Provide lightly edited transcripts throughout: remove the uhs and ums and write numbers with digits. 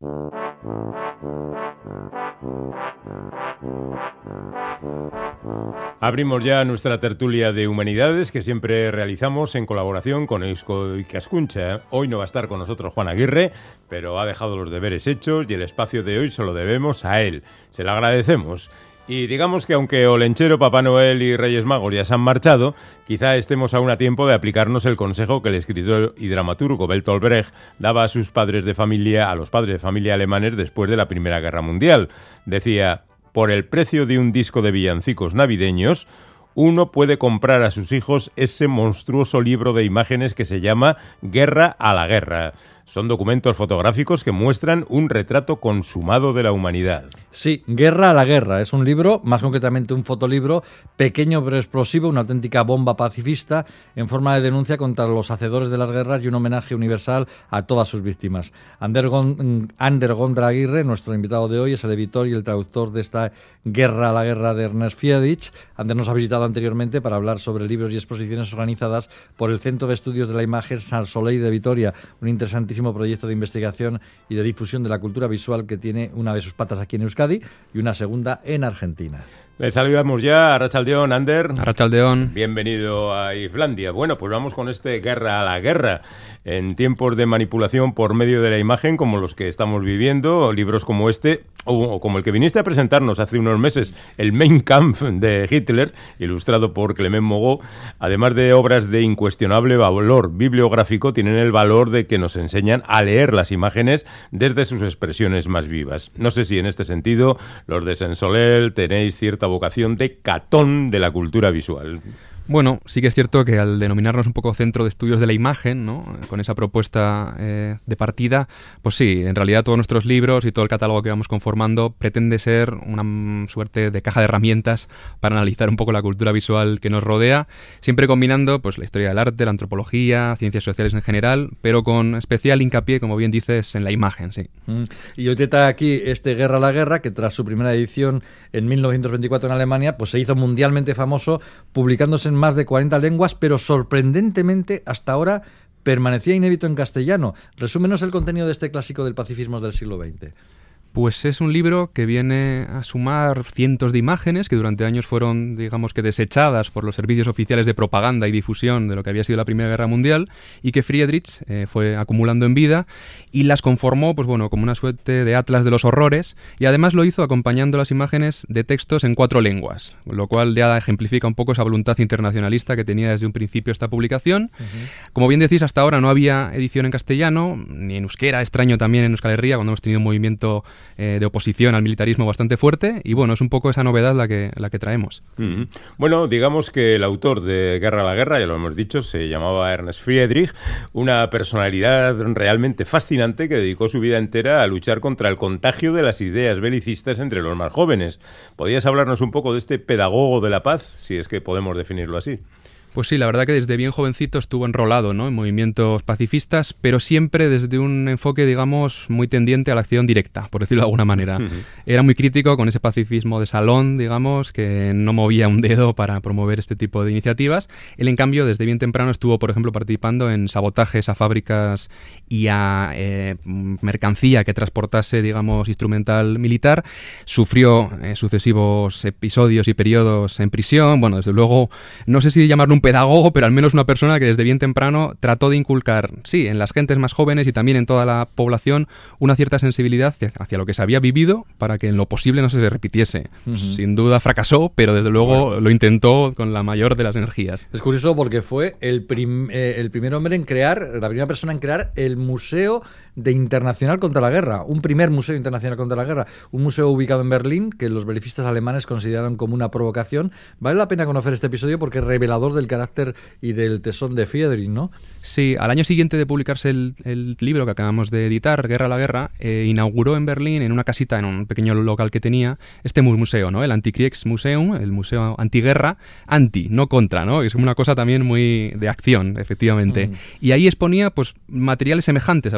Abrimos ya nuestra tertulia de humanidades que siempre realizamos en colaboración con Eusko Ikaskuntza. Hoy no va a estar con nosotros Juan Aguirre, pero ha dejado los deberes hechos y el espacio de hoy se lo debemos a él. Se lo agradecemos. Y digamos que aunque Olenchero, Papá Noel y Reyes Magos ya se han marchado, quizá estemos aún a tiempo de aplicarnos el consejo que el escritor y dramaturgo Bertolt Brecht daba a los padres de familia alemanes después de la Primera Guerra Mundial. Decía: por el precio de un disco de villancicos navideños, uno puede comprar a sus hijos ese monstruoso libro de imágenes que se llama Guerra a la Guerra. Son documentos fotográficos que muestran un retrato consumado de la humanidad. Sí, Guerra a la Guerra. Es un libro, más concretamente un fotolibro, pequeño pero explosivo, una auténtica bomba pacifista en forma de denuncia contra los hacedores de las guerras y un homenaje universal a todas sus víctimas. Ander Gondra Aguirre, nuestro invitado de hoy, es el editor y el traductor de esta Guerra a la Guerra de Ernest Friedrich. Ander nos ha visitado anteriormente para hablar sobre libros y exposiciones organizadas por el Centro de Estudios de la Imagen Sant Soleil de Vitoria, un interesantísimo proyecto de investigación y de difusión de la cultura visual que tiene una de sus patas aquí en Euskadi y una segunda en Argentina. Le saludamos ya a Arratsaldeon, Ander. Arratsaldeon. Bienvenido a Islandia. Bueno, pues vamos con este Guerra a la Guerra. En tiempos de manipulación por medio de la imagen como los que estamos viviendo, libros como este, o como el que viniste a presentarnos hace unos meses, el Mein Kampf de Hitler, ilustrado por Clement Mogot, además de obras de incuestionable valor bibliográfico, tienen el valor de que nos enseñan a leer las imágenes desde sus expresiones más vivas. No sé si en este sentido los de Sant Soleil tenéis cierta vocación de catón de la cultura visual. Bueno, sí que es cierto que al denominarnos un poco Centro de Estudios de la Imagen, ¿no?, con esa propuesta de partida, pues sí, en realidad todos nuestros libros y todo el catálogo que vamos conformando pretende ser una suerte de caja de herramientas para analizar un poco la cultura visual que nos rodea, siempre combinando pues la historia del arte, la antropología, ciencias sociales en general, pero con especial hincapié, como bien dices, en la imagen, sí. Y hoy te trae aquí este Guerra a la Guerra, que tras su primera edición en 1924 en Alemania, pues se hizo mundialmente famoso, publicándose en más de 40 lenguas, pero sorprendentemente hasta ahora permanecía inédito en castellano. Resúmenos el contenido de este clásico del pacifismo del siglo XX. Pues es un libro que viene a sumar cientos de imágenes que durante años fueron, digamos que desechadas por los servicios oficiales de propaganda y difusión de lo que había sido la Primera Guerra Mundial y que Friedrich fue acumulando en vida y las conformó, pues bueno, como una suerte de atlas de los horrores, y además lo hizo acompañando las imágenes de textos en 4 lenguas, lo cual ya ejemplifica un poco esa voluntad internacionalista que tenía desde un principio esta publicación. Como bien decís, hasta ahora no había edición en castellano, ni en euskera, extraño también en Euskal Herria, cuando hemos tenido un movimiento de oposición al militarismo bastante fuerte, y bueno, es un poco esa novedad la que traemos. Bueno, digamos que el autor de Guerra a la Guerra, ya lo hemos dicho, se llamaba Ernest Friedrich, una personalidad realmente fascinante que dedicó su vida entera a luchar contra el contagio de las ideas belicistas entre los más jóvenes. ¿Podrías hablarnos un poco de este pedagogo de la paz, si es que podemos definirlo así? Pues sí, la verdad que desde bien jovencito estuvo enrolado, ¿no?, en movimientos pacifistas, pero siempre desde un enfoque, digamos, muy tendiente a la acción directa, por decirlo de alguna manera. Era muy crítico con ese pacifismo de salón, digamos, que no movía un dedo para promover este tipo de iniciativas. Él, en cambio, desde bien temprano estuvo, por ejemplo, participando en sabotajes a fábricas y a mercancía que transportase, digamos, instrumental militar. Sufrió sucesivos episodios y periodos en prisión. Bueno, desde luego, no sé si llamarlo un pedagogo, pero al menos una persona que desde bien temprano trató de inculcar, sí, en las gentes más jóvenes y también en toda la población, una cierta sensibilidad hacia lo que se había vivido para que en lo posible no se repitiese. Sin duda fracasó, pero desde luego lo intentó con la mayor de las energías. Es curioso porque fue el primer hombre en crear, la primera persona en crear el Museo Internacional contra la Guerra, un primer museo internacional contra la guerra, un museo ubicado en Berlín que los belicistas alemanes consideraron como una provocación. Vale la pena conocer este episodio porque es revelador del carácter y del tesón de Friedrich, ¿no? Sí, al año siguiente de publicarse el libro que acabamos de editar, Guerra a la Guerra, inauguró en Berlín, en una casita, en un pequeño local que tenía, este museo, ¿no?, el Antikriegsmuseum, el museo antiguerra, anti, no contra, ¿no? Es una cosa también muy de acción, efectivamente. Y ahí exponía pues materiales semejantes a los que había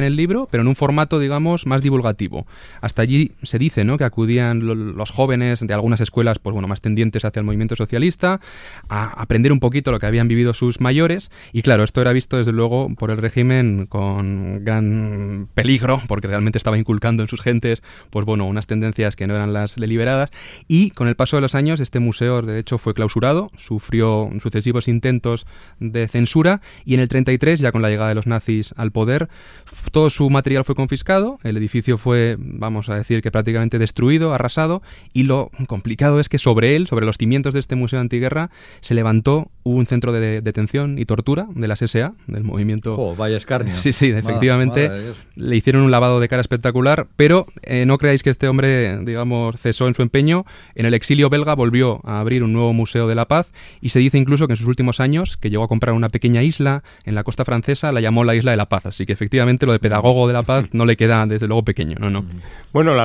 en el libro, pero en un formato, digamos, más divulgativo. Hasta allí se dice, ¿no?, que acudían los jóvenes de algunas escuelas, pues bueno, más tendientes hacia el movimiento socialista, a aprender un poquito lo que habían vivido sus mayores, y claro, esto era visto desde luego por el régimen con gran peligro, porque realmente estaba inculcando en sus gentes, pues bueno, unas tendencias que no eran las deliberadas, y con el paso de los años este museo de hecho fue clausurado, sufrió sucesivos intentos de censura, y en el 33, ya con la llegada de los nazis al poder, todo su material fue confiscado, el edificio fue, vamos a decir, que prácticamente destruido, arrasado, y lo complicado es que sobre él, sobre los cimientos de este museo antiguerra, se levantó un centro de detención y tortura de las SA, del movimiento... Oh, vaya escarnio. Sí, efectivamente, le hicieron un lavado de cara espectacular, pero no creáis que este hombre, digamos, cesó en su empeño. En el exilio belga volvió a abrir un nuevo Museo de la Paz, y se dice incluso que en sus últimos años, que llegó a comprar una pequeña isla en la costa francesa, la llamó la Isla de la Paz, así que efectivamente lo de pedagogo de la paz no le queda desde luego pequeño, no. Bueno,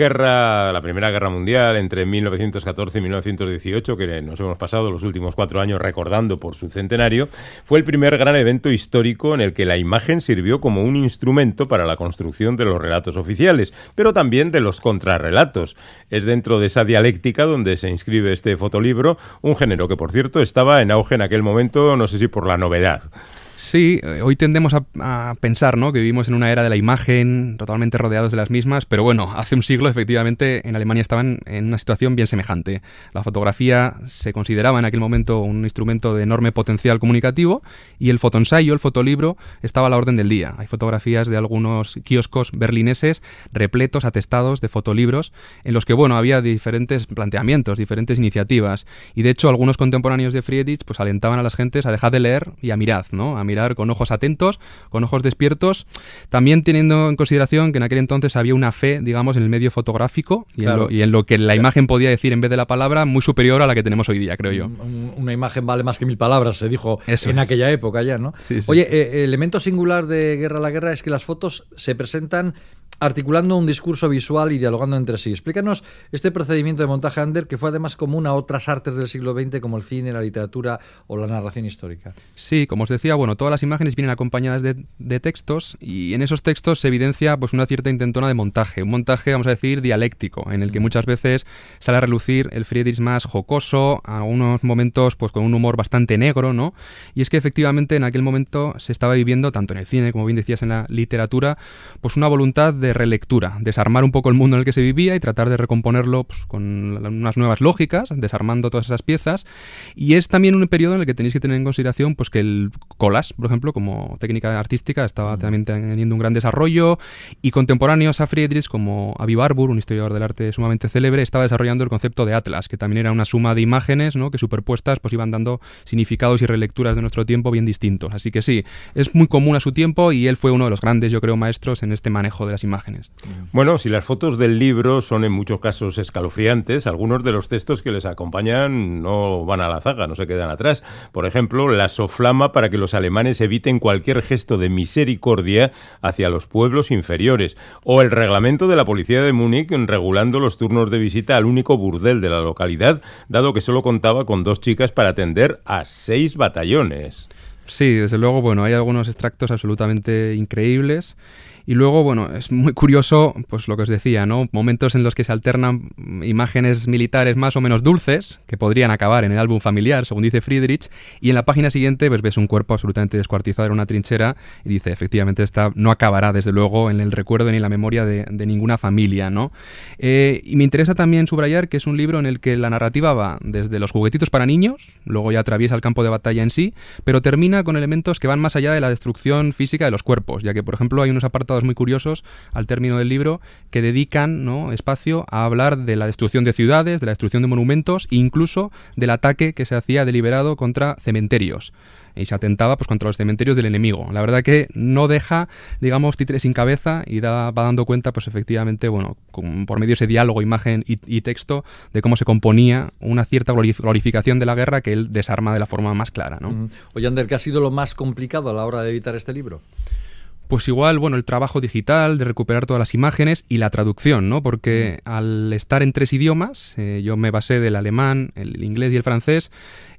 la Primera Guerra Mundial entre 1914 y 1918, que nos hemos pasado los últimos 4 años recordando por su centenario, fue el primer gran evento histórico en el que la imagen sirvió como un instrumento para la construcción de los relatos oficiales, pero también de los contrarrelatos. Es dentro de esa dialéctica donde se inscribe este fotolibro, un género que, por cierto, estaba en auge en aquel momento, no sé si por la novedad. Sí, hoy tendemos a pensar, ¿no?, que vivimos en una era de la imagen, totalmente rodeados de las mismas, pero bueno, hace un siglo efectivamente en Alemania estaban en una situación bien semejante. La fotografía se consideraba en aquel momento un instrumento de enorme potencial comunicativo, y el fotoensayo, el fotolibro, estaba a la orden del día. Hay fotografías de algunos kioscos berlineses repletos, atestados de fotolibros, en los que, bueno, había diferentes planteamientos, diferentes iniciativas, y de hecho algunos contemporáneos de Friedrich pues alentaban a las gentes a dejar de leer y a mirad, ¿no?, a mirar con ojos atentos, con ojos despiertos, también teniendo en consideración que en aquel entonces había una fe, digamos, en el medio fotográfico y, claro, en lo que la imagen podía decir en vez de la palabra, muy superior a la que tenemos hoy día, creo yo. Una imagen vale más que 1000 palabras, se dijo aquella época ya, ¿no? Sí. Oye, elemento singular de Guerra a la Guerra es que las fotos se presentan articulando un discurso visual y dialogando entre sí. Explícanos este procedimiento de montaje Ander, que fue además común a otras artes del siglo XX como el cine, la literatura o la narración histórica. Sí, como os decía, bueno, todas las imágenes vienen acompañadas de textos, y en esos textos se evidencia pues una cierta intentona de montaje, un montaje, vamos a decir, dialéctico, en el que muchas veces sale a relucir el Friedrich más jocoso, a algunos momentos pues con un humor bastante negro, ¿no? Y es que efectivamente en aquel momento se estaba viviendo, tanto en el cine como bien decías en la literatura, pues una voluntad de relectura, desarmar un poco el mundo en el que se vivía y tratar de recomponerlo pues, con unas nuevas lógicas, desarmando todas esas piezas. Y es también un periodo en el que tenéis que tener en consideración pues que el collage, por ejemplo, como técnica artística, estaba también teniendo un gran desarrollo, y contemporáneos a Friedrich, como Avi Warburg, un historiador del arte sumamente célebre, estaba desarrollando el concepto de atlas, que también era una suma de imágenes, ¿no?, que superpuestas pues iban dando significados y relecturas de nuestro tiempo bien distintos. Así que sí, es muy común a su tiempo, y él fue uno de los grandes, yo creo, maestros en este manejo de las imágenes. Bueno, si las fotos del libro son en muchos casos escalofriantes, algunos de los textos que les acompañan no van a la zaga, no se quedan atrás. Por ejemplo, la soflama para que los alemanes eviten cualquier gesto de misericordia hacia los pueblos inferiores, o el reglamento de la policía de Múnich regulando los turnos de visita al único burdel de la localidad, dado que solo contaba con 2 chicas para atender a 6 batallones. Sí, desde luego, bueno, hay algunos extractos absolutamente increíbles. Y luego, bueno, es muy curioso, pues lo que os decía, ¿no? Momentos en los que se alternan imágenes militares más o menos dulces, que podrían acabar en el álbum familiar, según dice Friedrich, y en la página siguiente pues ves un cuerpo absolutamente descuartizado en una trinchera, y dice, efectivamente, esta no acabará, desde luego, en el recuerdo ni en la memoria de ninguna familia, ¿no? Y me interesa también subrayar que es un libro en el que la narrativa va desde los juguetitos para niños, luego ya atraviesa el campo de batalla en sí, pero termina con elementos que van más allá de la destrucción física de los cuerpos, ya que, por ejemplo, hay unos apartados muy curiosos al término del libro que dedican, ¿no?, espacio a hablar de la destrucción de ciudades, de la destrucción de monumentos e incluso del ataque que se hacía deliberado contra cementerios. Y se atentaba pues contra los cementerios del enemigo. La verdad que no deja, digamos, títere sin cabeza, y va dando cuenta, pues efectivamente, bueno, por medio de ese diálogo, imagen y texto, de cómo se componía una cierta glorificación de la guerra que él desarma de la forma más clara, ¿no? Oye, Ander, ¿qué ha sido lo más complicado a la hora de editar este libro? Pues igual, bueno, el trabajo digital, de recuperar todas las imágenes y la traducción, ¿no? Porque al estar en 3 idiomas, yo me basé del alemán, el inglés y el francés,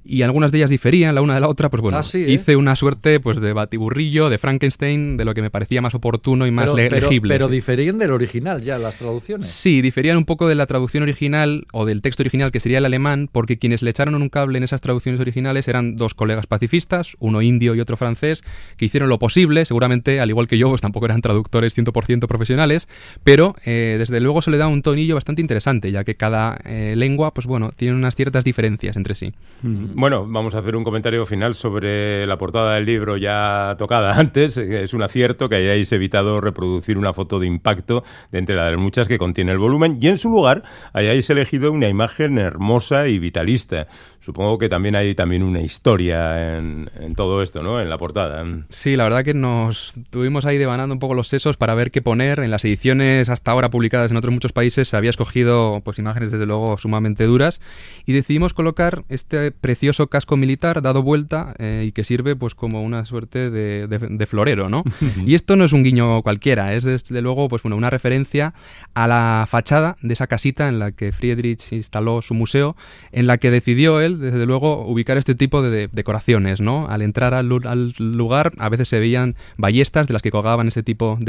y algunas de ellas diferían la una de la otra, pues bueno, sí, hice una suerte pues de batiburrillo, de Frankenstein, de lo que me parecía más oportuno y más legible. Pero sí. diferían del original ya las traducciones. Sí, diferían un poco de la traducción original o del texto original, que sería el alemán, porque quienes le echaron un cable en esas traducciones originales eran dos colegas pacifistas, uno indio y otro francés, que hicieron lo posible, seguramente, al igual que yo, pues tampoco eran traductores 100% profesionales, pero desde luego se le da un tonillo bastante interesante, ya que cada lengua, pues bueno, tiene unas ciertas diferencias entre sí. Bueno, vamos a hacer un comentario final sobre la portada del libro ya tocada antes. Es un acierto que hayáis evitado reproducir una foto de impacto de entre las muchas que contiene el volumen y en su lugar hayáis elegido una imagen hermosa y vitalista. Supongo que también hay una historia en todo esto, ¿no? En la portada. Sí, la verdad que nos tuvimos ahí devanando un poco los sesos para ver qué poner. En las ediciones hasta ahora publicadas en otros muchos países se había escogido pues imágenes desde luego sumamente duras y decidimos colocar este precioso casco militar dado vuelta y que sirve pues como una suerte de florero, ¿no? Y esto no es un guiño cualquiera, es desde luego pues bueno, una referencia a la fachada de esa casita en la que Friedrich instaló su museo, en la que decidió él desde luego ubicar este tipo de decoraciones, ¿no? Al entrar al lugar a veces se veían ballestas de las que colgaban ese tipo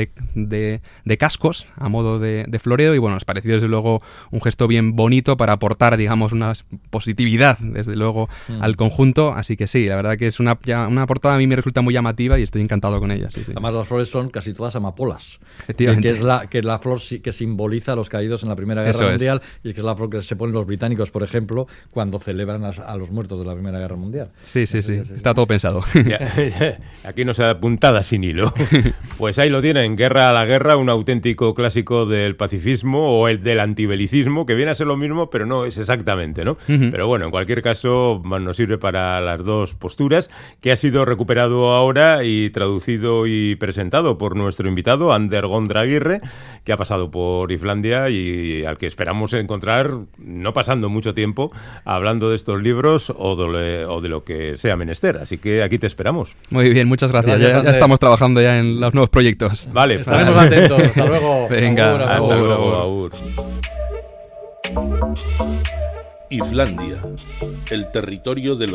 de cascos a modo de floreo y bueno, nos pareció desde luego un gesto bien bonito para aportar, digamos, una positividad desde luego al conjunto, así que sí, la verdad que es una portada a mí me resulta muy llamativa y estoy encantado con ella. Sí, sí. Además las flores son casi todas amapolas, efectivamente. que es la flor que simboliza a los caídos en la Primera Guerra Mundial y que es la flor que se ponen los británicos, por ejemplo, cuando celebran a los muertos de la Primera Guerra Mundial. Sí. Está todo pensado. Aquí no se da puntada sin hilo. Pues ahí lo tienen, Guerra a la Guerra, un auténtico clásico del pacifismo o el del antibelicismo, que viene a ser lo mismo, pero no es exactamente, ¿no? Pero bueno, en cualquier caso nos sirve para las dos posturas, que ha sido recuperado ahora y traducido y presentado por nuestro invitado, Ander Gondra Aguirre, que ha pasado por Islandia y al que esperamos encontrar, no pasando mucho tiempo, hablando de estos libros o de lo que sea menester. Así que aquí te esperamos. Muy bien, muchas gracias. Ya estamos trabajando ya en los nuevos proyectos. Vale, estaremos atentos. Hasta luego. Venga, hasta luego. Agur. Islandia, el territorio de los